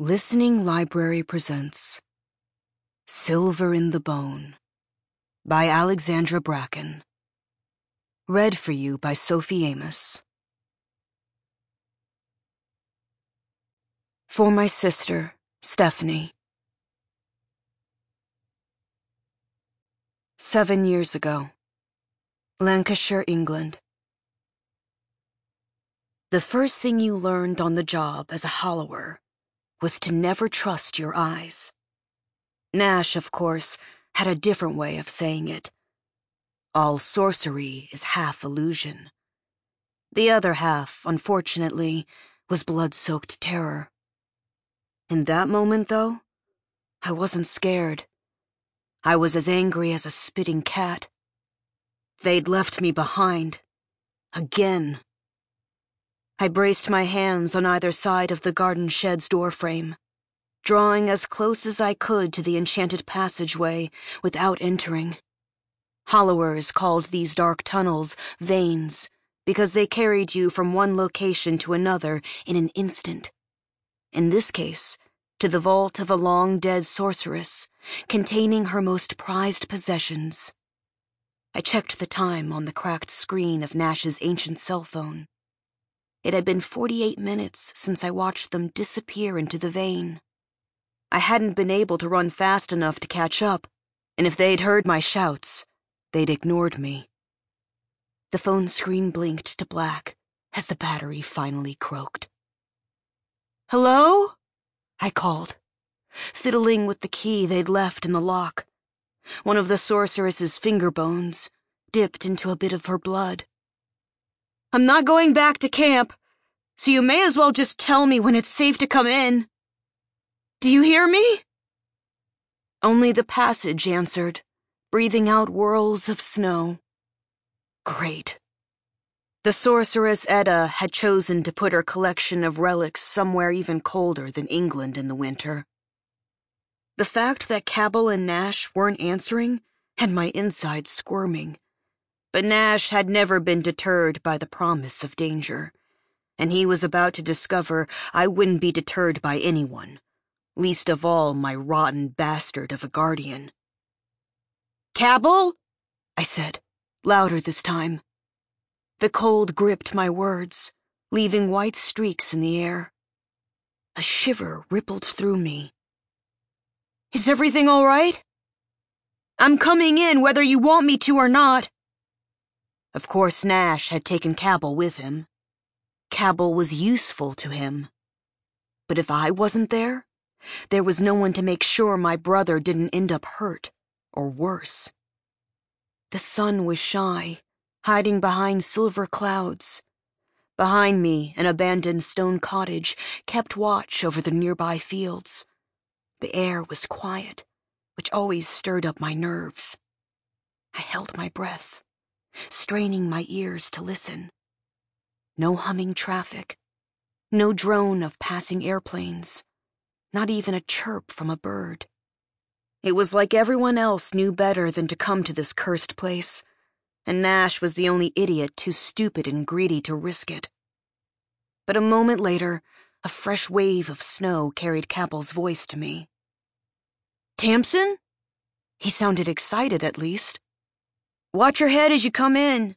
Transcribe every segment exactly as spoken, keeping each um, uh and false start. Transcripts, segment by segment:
Listening Library presents Silver in the Bone by Alexandra Bracken. Read for you by Sophie Amos. For my sister, Stephanie. Seven years ago, Lancashire, England. The first thing you learned on the job as a hollower was to never trust your eyes. Nash, of course, had a different way of saying it. All sorcery is half illusion. The other half, unfortunately, was blood-soaked terror. In that moment, though, I wasn't scared. I was as angry as a spitting cat. They'd left me behind. Again. I braced my hands on either side of the garden shed's doorframe, drawing as close as I could to the enchanted passageway without entering. Hollowers called these dark tunnels veins because they carried you from one location to another in an instant. In this case, to the vault of a long-dead sorceress, containing her most prized possessions. I checked the time on the cracked screen of Nash's ancient cell phone. It had been forty-eight minutes since I watched them disappear into the vein. I hadn't been able to run fast enough to catch up, and if they'd heard my shouts, they'd ignored me. The phone screen blinked to black as the battery finally croaked. "Hello?" I called, fiddling with the key they'd left in the lock. One of the sorceress's finger bones dipped into a bit of her blood. "I'm not going back to camp, so you may as well just tell me when it's safe to come in. Do you hear me?" Only the passage answered, breathing out whirls of snow. Great. The sorceress Edda had chosen to put her collection of relics somewhere even colder than England in the winter. The fact that Cabell and Nash weren't answering had my insides squirming. But Nash had never been deterred by the promise of danger, and he was about to discover I wouldn't be deterred by anyone, least of all my rotten bastard of a guardian. "Cabell?" I said, louder this time. The cold gripped my words, leaving white streaks in the air. A shiver rippled through me. "Is everything all right? I'm coming in whether you want me to or not." Of course, Nash had taken Cabell with him. Cabell was useful to him. But if I wasn't there, there was no one to make sure my brother didn't end up hurt, or worse. The sun was shy, hiding behind silver clouds. Behind me, an abandoned stone cottage kept watch over the nearby fields. The air was quiet, which always stirred up my nerves. I held my breath, straining my ears to listen. No humming traffic, no drone of passing airplanes, not even a chirp from a bird. It was like everyone else knew better than to come to this cursed place, and Nash was the only idiot too stupid and greedy to risk it. But a moment later, a fresh wave of snow carried Cabell's voice to me. "Tamsin?" He sounded excited, at least. "Watch your head as you come in."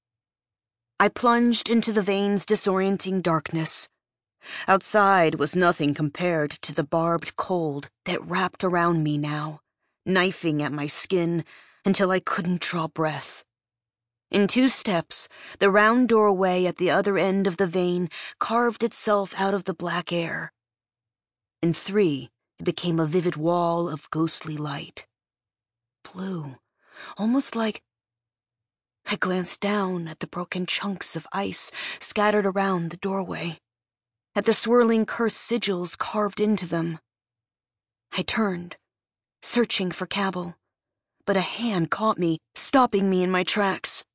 I plunged into the vein's disorienting darkness. Outside was nothing compared to the barbed cold that wrapped around me now, knifing at my skin until I couldn't draw breath. In two steps, the round doorway at the other end of the vein carved itself out of the black air. In three, it became a vivid wall of ghostly light. Blue, almost like... I glanced down at the broken chunks of ice scattered around the doorway, at the swirling cursed sigils carved into them. I turned, searching for Cabell, but a hand caught me, stopping me in my tracks.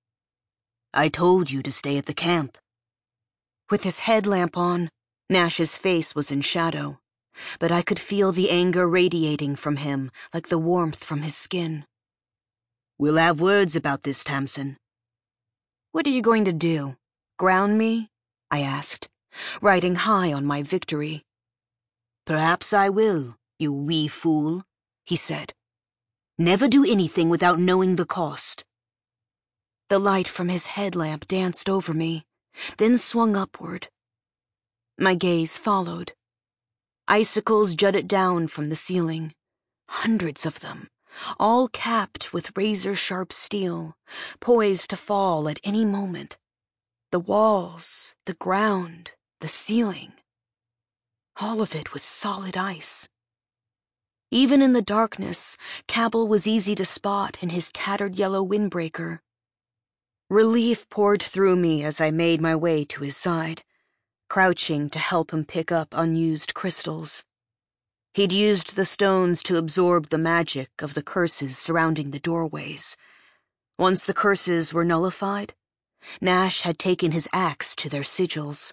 "I told you to stay at the camp." With his headlamp on, Nash's face was in shadow, but I could feel the anger radiating from him like the warmth from his skin. "We'll have words about this, Tamsin." "What are you going to do? Ground me?" I asked, riding high on my victory. Perhaps I will, you wee fool, he said. Never do anything without knowing the cost. The light from his headlamp danced over me, then swung upward. My gaze followed. Icicles jutted down from the ceiling, hundreds of them, all capped with razor-sharp steel, poised to fall at any moment. The walls, the ground, the ceiling. All of it was solid ice. Even in the darkness, Cabell was easy to spot in his tattered yellow windbreaker. Relief poured through me as I made my way to his side, crouching to help him pick up unused crystals. He'd used the stones to absorb the magic of the curses surrounding the doorways. Once the curses were nullified, Nash had taken his axe to their sigils.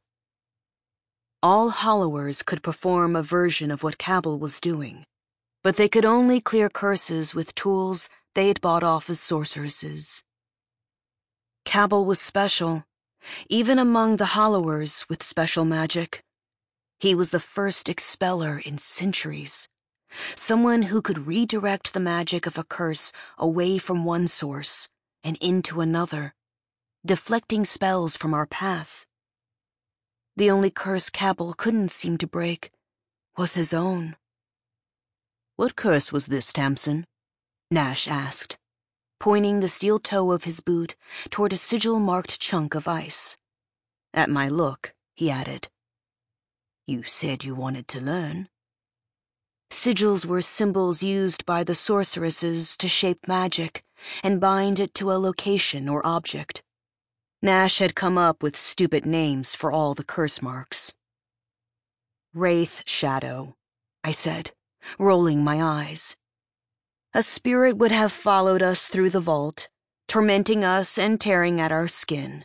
All Hollowers could perform a version of what Cabell was doing, but they could only clear curses with tools they had bought off as sorceresses. Cabell was special, even among the Hollowers with special magic. He was the first expeller in centuries, someone who could redirect the magic of a curse away from one source and into another, deflecting spells from our path. The only curse Cabell couldn't seem to break was his own. "What curse was this, Tamsin?" Nash asked, pointing the steel toe of his boot toward a sigil-marked chunk of ice. At my look, he added, "You said you wanted to learn." Sigils were symbols used by the sorceresses to shape magic and bind it to a location or object. Nash had come up with stupid names for all the curse marks. "Wraith Shadow," I said, rolling my eyes. A spirit would have followed us through the vault, tormenting us and tearing at our skin.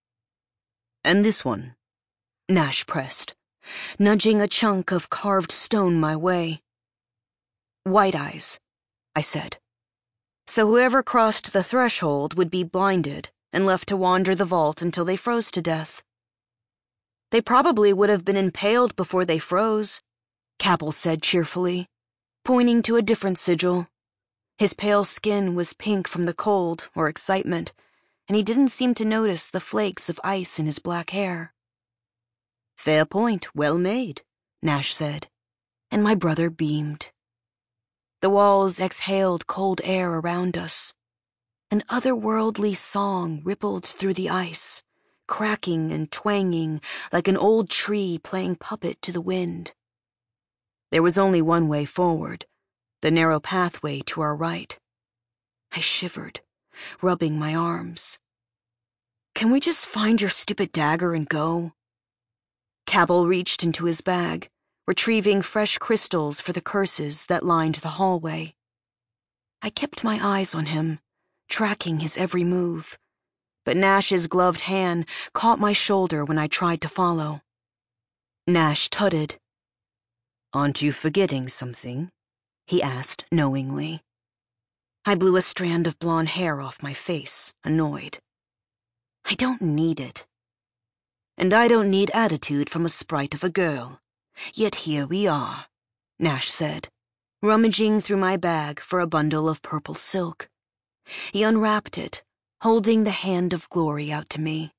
"And this one?" Nash pressed, nudging a chunk of carved stone my way. "White Eyes," I said. So whoever crossed the threshold would be blinded and left to wander the vault until they froze to death. They probably would have been impaled before they froze, Cabell said cheerfully, pointing to a different sigil. His pale skin was pink from the cold or excitement, and he didn't seem to notice the flakes of ice in his black hair. "Fair point, well made," Nash said, and my brother beamed. The walls exhaled cold air around us. An otherworldly song rippled through the ice, cracking and twanging like an old tree playing puppet to the wind. There was only one way forward, the narrow pathway to our right. I shivered, rubbing my arms. "Can we just find your stupid dagger and go?" Cabell reached into his bag, retrieving fresh crystals for the curses that lined the hallway. I kept my eyes on him, tracking his every move, but Nash's gloved hand caught my shoulder when I tried to follow. Nash tutted. "Aren't you forgetting something?" he asked knowingly. I blew a strand of blonde hair off my face, annoyed. "I don't need it." "And I don't need attitude from a sprite of a girl. Yet here we are," Nash said, rummaging through my bag for a bundle of purple silk. He unwrapped it, holding the hand of glory out to me.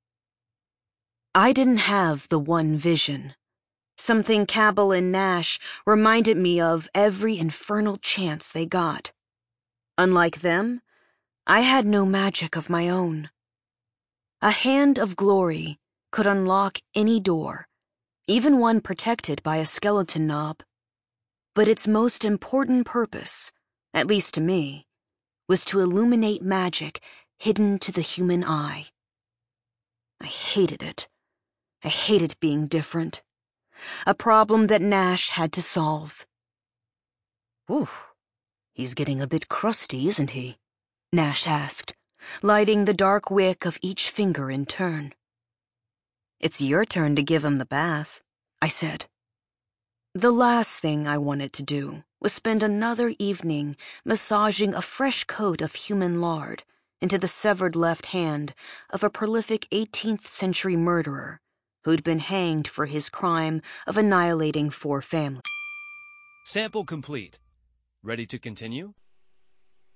I didn't have the one vision. Something Cabell and Nash reminded me of every infernal chance they got. Unlike them, I had no magic of my own. A hand of glory could unlock any door, even one protected by a skeleton knob. But its most important purpose, at least to me, was to illuminate magic hidden to the human eye. I hated it. I hated being different. A problem that Nash had to solve. "Ooh, he's getting a bit crusty, isn't he?" Nash asked, lighting the dark wick of each finger in turn. "It's your turn to give him the bath," I said. The last thing I wanted to do was spend another evening massaging a fresh coat of human lard into the severed left hand of a prolific eighteenth century murderer who'd been hanged for his crime of annihilating four families. Sample complete. Ready to continue?